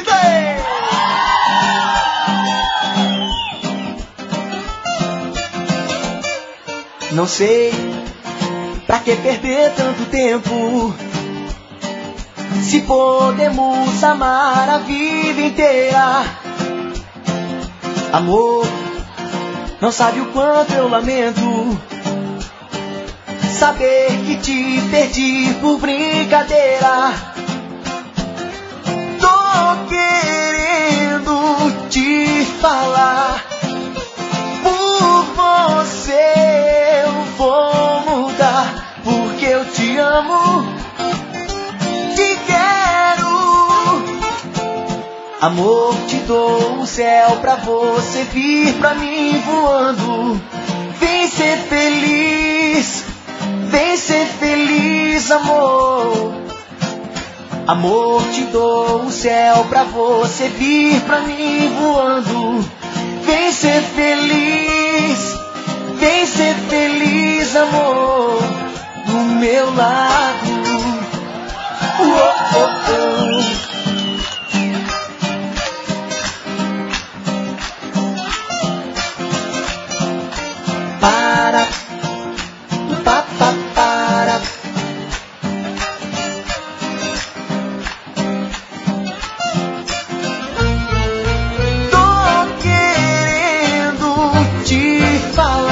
Grita aí! Não sei pra que perder tanto tempo, se podemos amar a vida inteira. Amor, não sabe o quanto eu lamento saber que te perdi por brincadeira. Tô querendo te falar, por você eu vou mudar, porque eu te amo, te quero. Amor, te dou o céu pra você vir pra mim voando. Vem ser feliz, vem ser feliz, amor. Amor, te dou o céu pra você vir pra mim voando. Vem ser feliz, amor, do meu lado. Oh, oh, oh. Para, para. Tô querendo te falar.